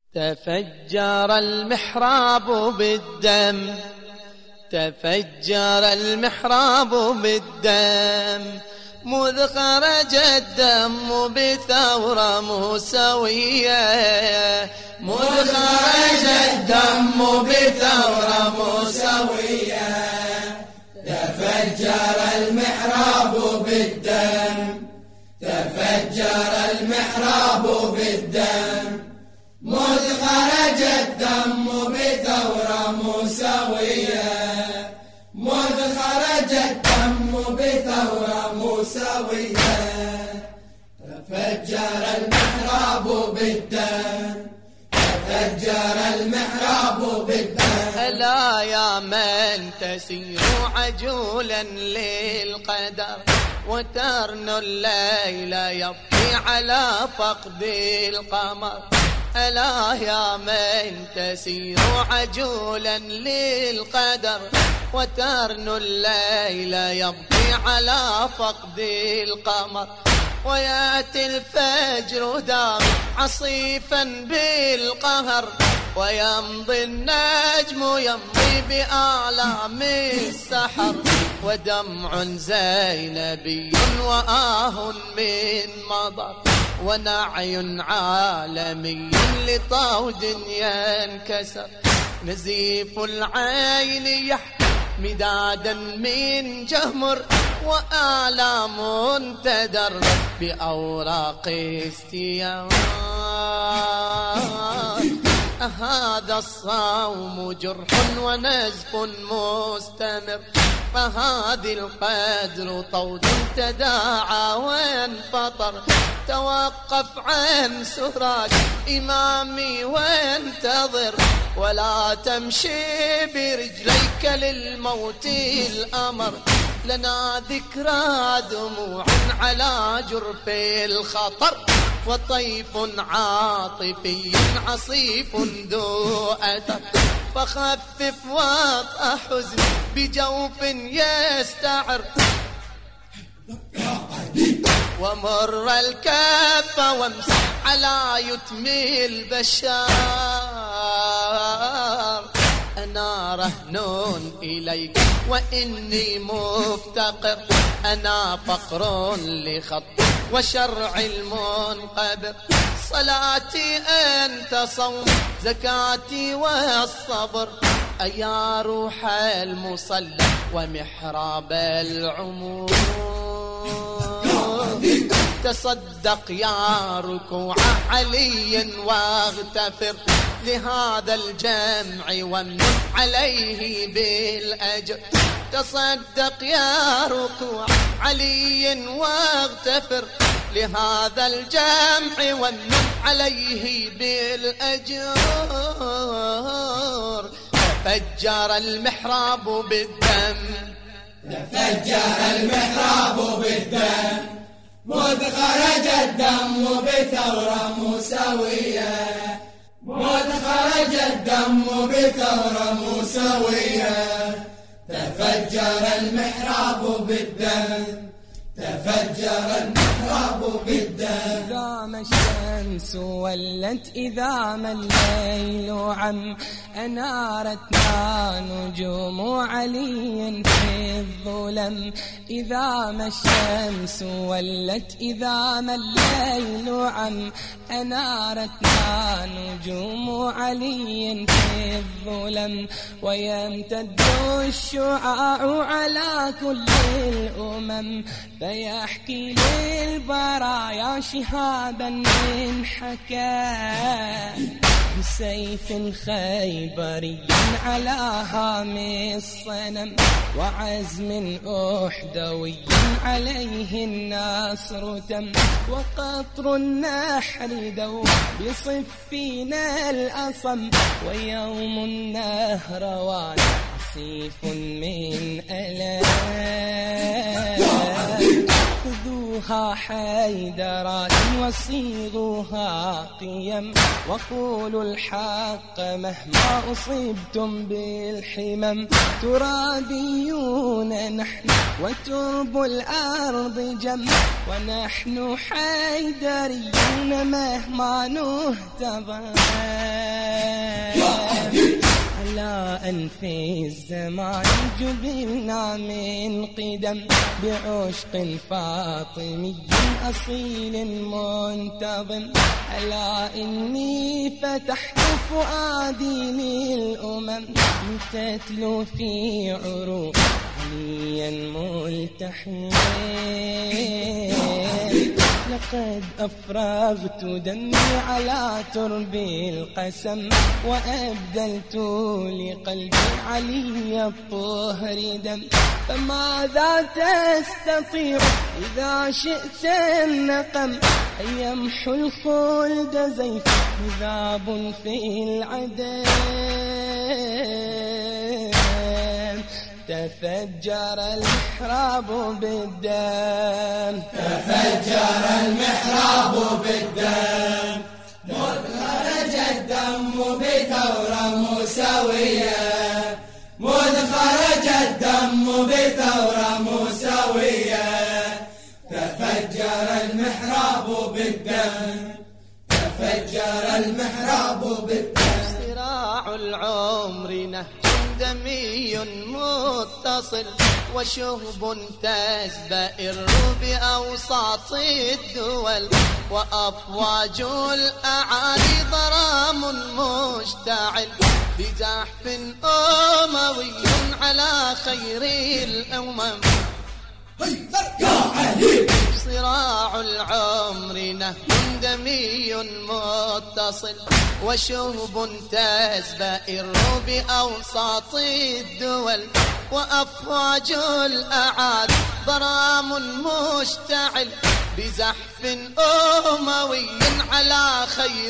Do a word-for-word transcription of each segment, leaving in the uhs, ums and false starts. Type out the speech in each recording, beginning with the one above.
تفجر المحراب بالدم، تفجر المحراب بالدم، مذ خرج الدم بثورة موسوية، مذ خرج الدم بثورة موسوية. تفجر المحراب بالدم، تفجر المحراب بالدم، مذ خرج الدم بثورة موسوية، مذ خرج الدم بثورة موسوية. تفجر المحراب بالدم، تفجر المحراب بالدم. ألا يا من تسير عجولا للقدر، وترنو الليل يبكي على فقد القمر. ألا يا من تسير عجولا للقدر، وترنو الليل يبكي على فقد القمر. وياتي الفجر دام عصيفا بالقهر، ويمضي النجم يمضي بآلام السحر. ودمع زينبي وآه من مضر، ونعي عالمي لطود ينكسر. نزيف العين يحمي مدادا من جمر، وآلام تدر بأوراق استيار. هذا الصوم جرح ونزف مستمر، فهذه القدر طود تداعى وانفطر. توقف عن سراج إمامي وانتظر، ولا تمشي برجليك للموت الأمر. لنا ذكرى دموع على جرف الخطر، وطيف عاطفي عصيف ذو أثر. فخفف وطأ حزن بجوف يستعر، ومر الكف وامسح على يتم البشار. أنا رهن إليك وإني مفتقر، أنا فقر لخط وشرع المنقبر. صلاتي أنت صوم، زكاتي والصبر. أيا روح المصلى ومحراب العمور، تصدق يا ركوع علي واغتفر لهذا الجمع وامن عليه بالأجر. تصدق يا ركوع علي واغتفر لهذا الجمع وامن عليه بالأجر. تفجر المحراب بالدم، تفجر المحراب بالدم، مذ خرج الدم بثورة موسوية، مذ خرج الدم بثورة موسوية. تفجر المحراب بالدم، تفجر المحراب بالدم. إذا ما الشمس ولت، إذا ما الليل عم، أنارتنا نجوم علي في الظلم. إذا ما الشمس ولت، إذا ما الليل عم، أنارتنا نجوم علي في الظلم. ويمتد الشعاع على كل الأمم، فيحكي للبرايا شهابا من حكى. بسيف خيبري على هام الصنم، وعزم أحدوي عليه النصر تم. وقطر النحر دو بصفين الأصم، ويوم النهروان عصيف من ألام. خذوا اكتبوها حيدرات وصيغوها قيم، وقولوا الحق مهما أصبتم بالحمم. ترابيون نحن وترب الأرض جم، ونحن حيدريون مهما نهتضم. على أنف الزمان جبلنا من قدم، بعشق فاطمي أصيل منتظم. ألا إني فتحت فؤادي للأمم، لتتلو في عروق عليا ملتحم. لقد أفرغت دمي على ترب القسم، وأبدلت لقلبي علي الطهر دم. فماذا تستطيع إذا شئت النقم، أن يمحو الخلد زيف ذاب في العدم. تفجر المحراب بالدم، تفجر المحراب بالدم، مذ خرج الدم بثورة موسوية، مذ خرج الدم بثورة موسوية. تفجر المحراب بالدم، تفجر المحراب بالدم. صراع العمر نهج دمي متصل، وشهب تزدئر بأوساط الدول، وأفواج الأعالي ضرام مشتعل، بزحف أموي على خير الأمم. صراع العمر نهج دمي متصل، وشهب تزدئر بأوساط الدول، وأفواج الأعالي ضرام مشتعل، بزحف أموي على خير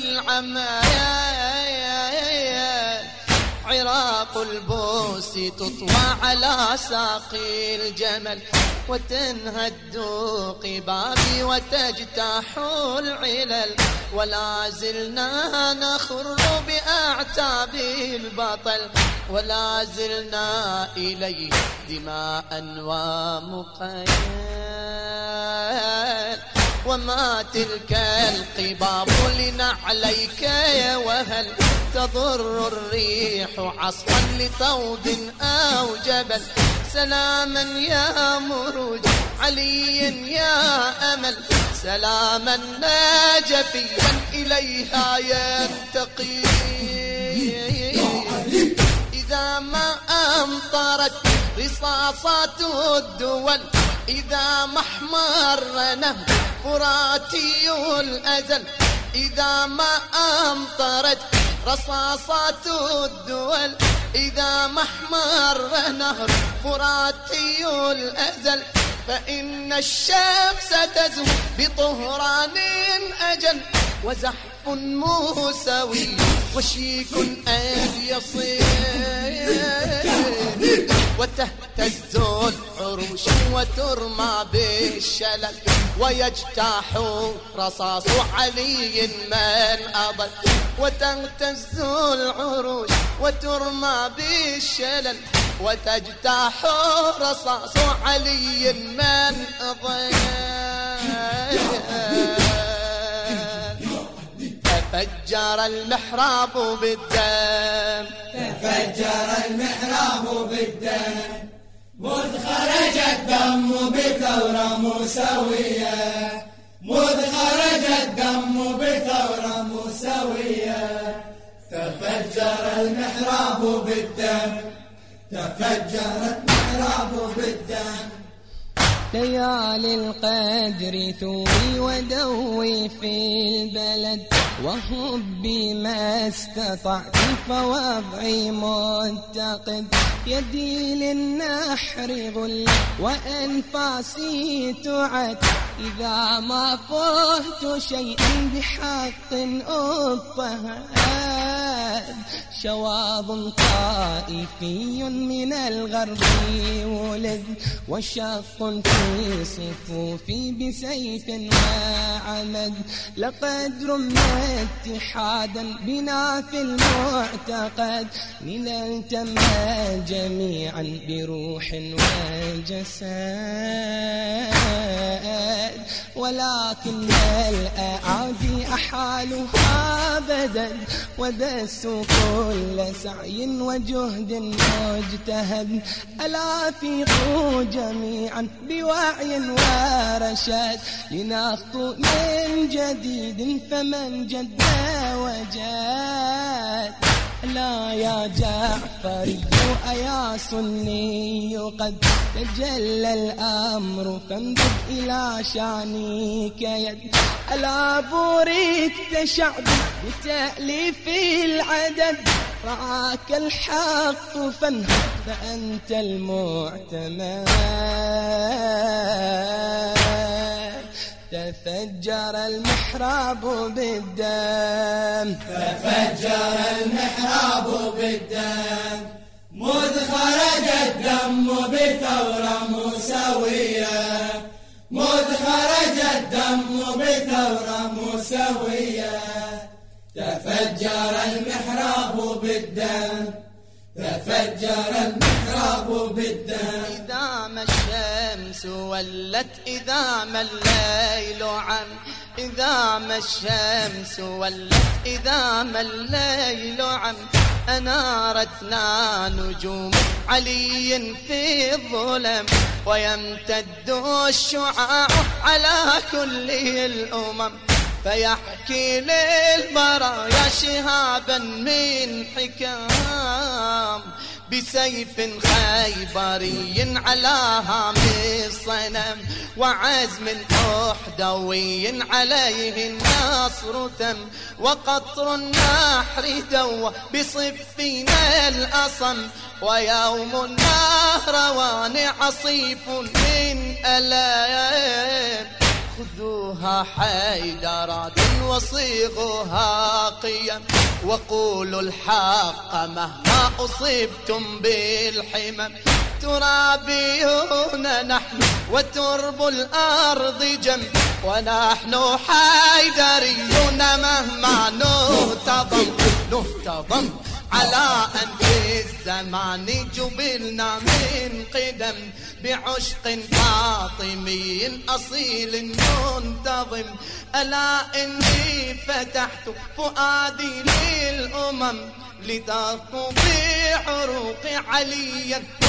العمايل. عراق البوس تطوى على ساقي الجمل، وتنهد قبابي وتجتاح العلل، ولا زلنا نخر بأعتاب البطل، ولا زلنا إليه دماء ومقيل. وما تلك القباب لنعليك يا وهل، تضر الريح عصفا لثوب أو جبل. سلاما يا مروج علي يا أمل، سلاما ناجفيا إليها ينتقي. إذا ما أمطرت رصاصات الدول، إذا ما احمر نهر فراتي الأزل، إذا ما أمطرت رصاصات الدول، إذا ما احمر نهر فراتي الأزل، فإن الشمس تزهو بطهران أجل، وزحف موسوي وشيك أن يصير، وتهتز العروش وترمى بالشلل، ويجتاح رصاص علي من أضل. وتهتز العروش وترمى بالشلل، وتجتاح رصاص علي من أضل. تفجر المحراب بالدم، تفجر المحراب بالدم، مذ خرج الدم بثورة موسوية، مذ خرج الدم بثورة موسوية. تفجر المحراب بالدم، تفجر المحراب بالدم. ليالي القدر ثوي ودوي في البلد، وهبي ما استطعت فوضعي متقد. يدي للنحر غل وأنفاسي تعد، إذا ما فهت شيئا بحق اضطهد. شواظ طائفي من الغرب ولد، وشق في صفوفي بسيف وعمد، لقد رمت اتحادا بنا في المعتقد، لنلتمى جميعا بروح وجسد، ولكن الأعادي أحالها بدد، ودسوا كل سعي وجهد مجتهد، ألا فيقوا جميعا بوعي ورشاد، لنخطو من جديد فمن جد وجاد. لا يا جعفري أيا سني قد تجلى الأمر، فامدد إلى شانك يد، ألا بوركت شعبي بتأليف العدد، رعاك الحق فانهض فأنت المعتمد. تفجر المحراب بالدم، تفجر المحراب بالدم، مذ خرج الدم بثورة موسوية، مذ خرج الدم بثورة موسوية. تفجر المحراب بالدم، تفجر المحراب بالدم. إذا ما الشمس ولت، إذا ما الليل عم، إذا ما الشمس ولت، إذا ما الليل عم، أنارتنا نجوم علي في الظلم، ويمتد الشعاع على كل الأمم، فيحكي للبرايا شهابا من حكام، بسيف خيبري على هام الصنم، وعزم أحدوي عليه النصر ثم، وقطر النحر دوى بصفين الأصم، ويوم النهروان عصيف من ألام، خذوها حيدرات وصيغوها قيم، وقولوا الحق مهما أصبتم بالحمم، ترابيون نحن وترب الأرض جم، ونحن حيدريون مهما نهتضم نهتضم، على أن في الزمان جبلنا من قدم، بعشق فاطمي أصيل منتظم، ألا إني فتحت فؤادي للأمم، لترقوا بعروق علي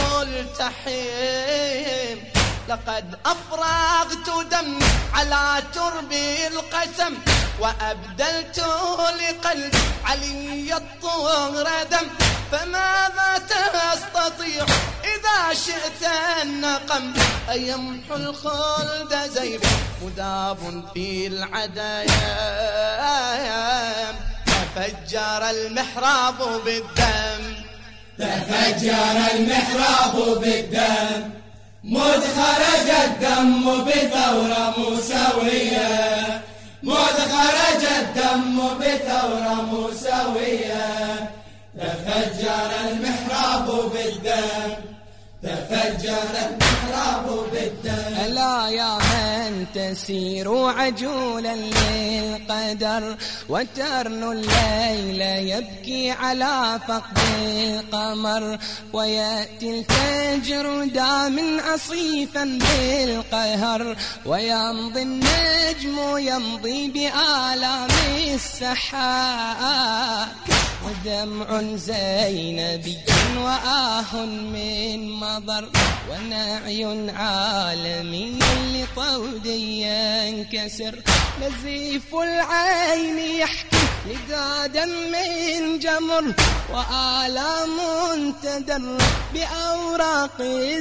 ملتحم، لقد أفرغت دم على ترب القسم، وأبدلت لقلب علي الطهر دم، فماذا تستطيع إذا شئت النقم، أيمحو الخلد زيف مذاب في العدايام. تفجر المحراب بالدم، تفجر المحراب بالدم، مذ خرج الدم بثورة موسوية، مذ خرج الدم بثورة موسوية. تفجر المحراب بالدم، تفجر المحراب بالدم. ألا يا من تسير عجولا للقدر، وترن الليل يبكي على فقد القمر، ويأتي الفجر دام عصيفا بالقهر، ويمضي النجم يمضي بآلام السحاب، ودمع زينبي وآه من مضر، ونعي عالمي لطود ينكسر، نزيف العين يحكي لدادا من جمر، وآلام تدر بأوراق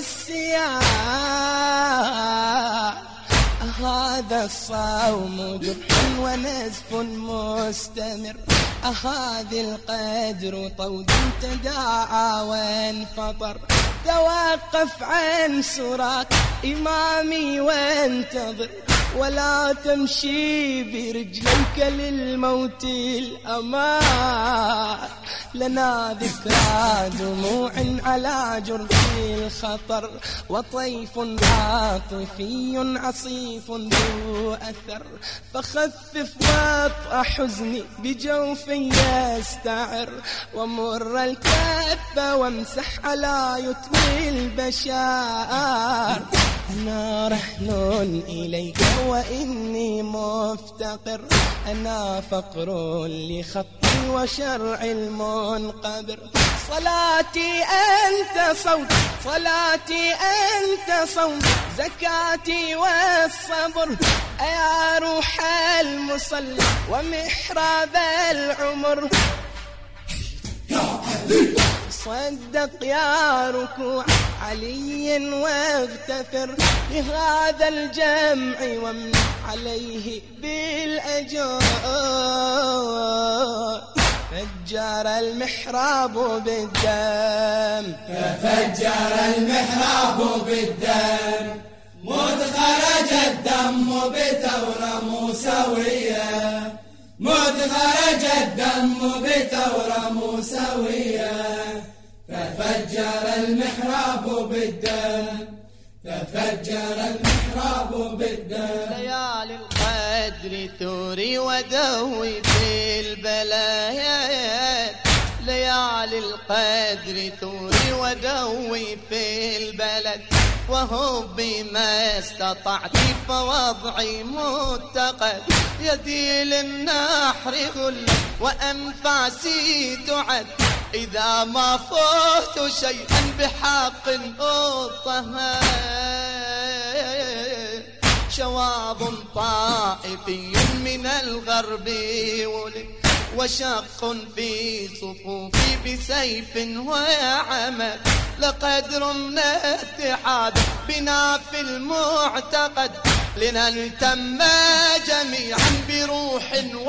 السياح. هذا الصوم جرح ونزف مستمر، أهذا القدر طود تداعى وانفطر، توقف عن سراك إمامي وانتظر، ولا تمشي برجليك للموت الأمان. لنا ذكرى دموع على جرف الخطر، وطيف عاطفي عصيف ذو أثر، فخفف وطأ حزني بجوف يستعر، ومر الكف وامسح على يتم البشار. أنا رهن إليك وإني مفتقر، أنا فقر لخطي وشرع المنقبر. صلاتي أنت صوت، صلاتي أنت صوت، زكاتي والصبر، يا روح المصلي ومحراب العمر. صدق يا ركوع علي واغتفر لهذا الجمع وامن عليه بالأجر. فجر المحراب بالدم، تفجر المحراب بالدم، مذ خرج الدم بثورة موسوية، مذ خرج الدم بثورة موسوية. تفجر المحراب بالدم، تفجر المحراب بالدم. ليالي القدر ثوري ودوي في البلايات، ليالي القدر ثوري ودوي في البلد، وهبي ما استطعت فوضعي متقد. يدي للنحر غل وأنفاسي تعد، إذا ما فوت شيئا بحق أطهر. شواظ طائفي من الغرب ولد، وشق في صفوفي بسيف وعمل. لقدر من اتحاد بنا في المعتقد، لنلتم جميعا بروح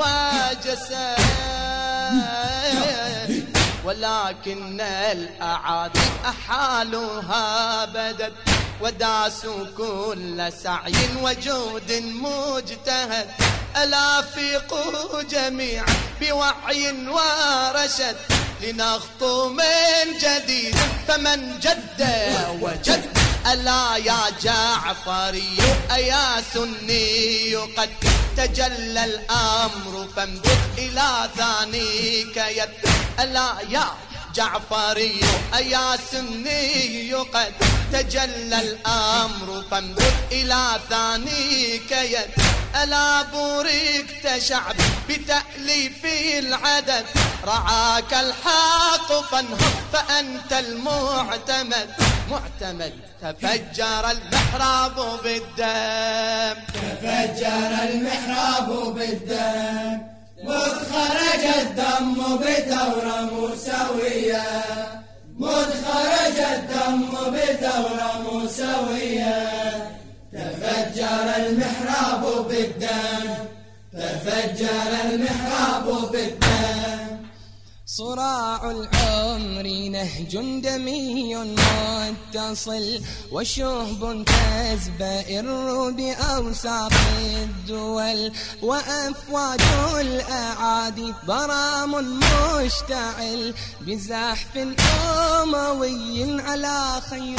وجسد. ولكن الأعادي أحالها بدت، وداسوا كل سعي وجهد مجتهد. ألا فيقوا جميعا بوعي ورشد، لنخطو من جديد فمن جد وجد. ألا يا جعفري أيا سني قد تجلى الأمر فامدد إلى ثانيك يد. ألا يا جعفري أيا سني قد تجلى الأمر فامدد إلى ثانيك يد. ألا بوركت شعب بتأليف العدد، رعاك الحق فانهض فأنت المعتمد معتمد. تفجر المحراب بالدم، تفجر المحراب بالدم، مذ خرج الدم بثورة موسوية، مذ خرج الدم بثورة موسوية. تفجر المحراب بالدم، تفجر المحراب بالدم. صراع العمر نهج دمي متصل، وشهب تزبئر بأوساط الدول، وأفواج الأعادي ضرام مشتعل بزحف أموي على خير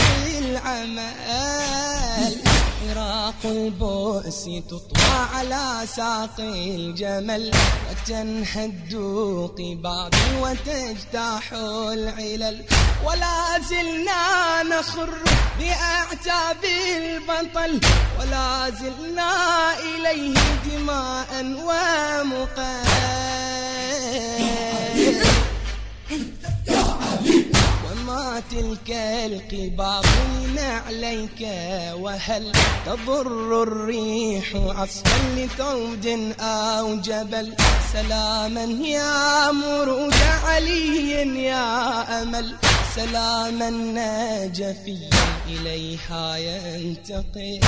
العمل. عراق البؤس تطوى على ساق الجمل، وتنهد قباب وتجتاح العلل. ولا زلنا نخر بأعتاب البطل، ولا زلنا إليه دماء ومقال. وما تلك القباب عليك، وهل تضر الريح عصفا لتود أو جبل. سلاما يا مرود علي يا أمل، سلاما ناجفيا إليها ينتقل.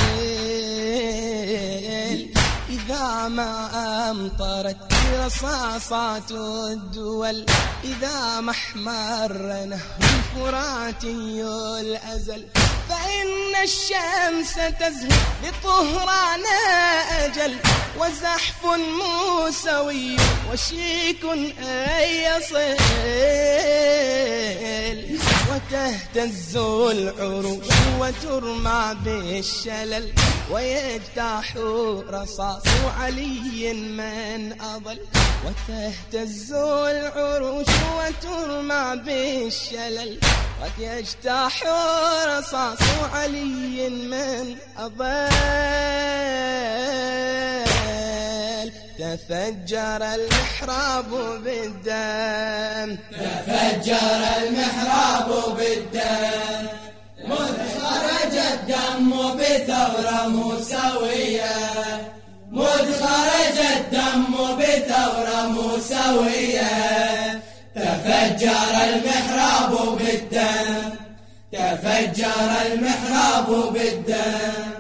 إذا ما أمطرت رصاصات الدول، إذا ما احمر نهر الفراتي الأزل، وإن الشمس تزهر لطهران أجل وزحف موسوي وشيك أن يصل وتهتز العروش وترمى بالشلل ويجتاح رصاص علي من أضل وتهتز العروش وترمى بالشلل ويجتاح رصاص علي من أضل تفجر المحراب بالدم تفجر المحراب بالدم مذ خرج الدم بثورة موسوية مذ خرج الدم بثورة موسوية تفجر المحراب بالدم تفجر المحراب بالدم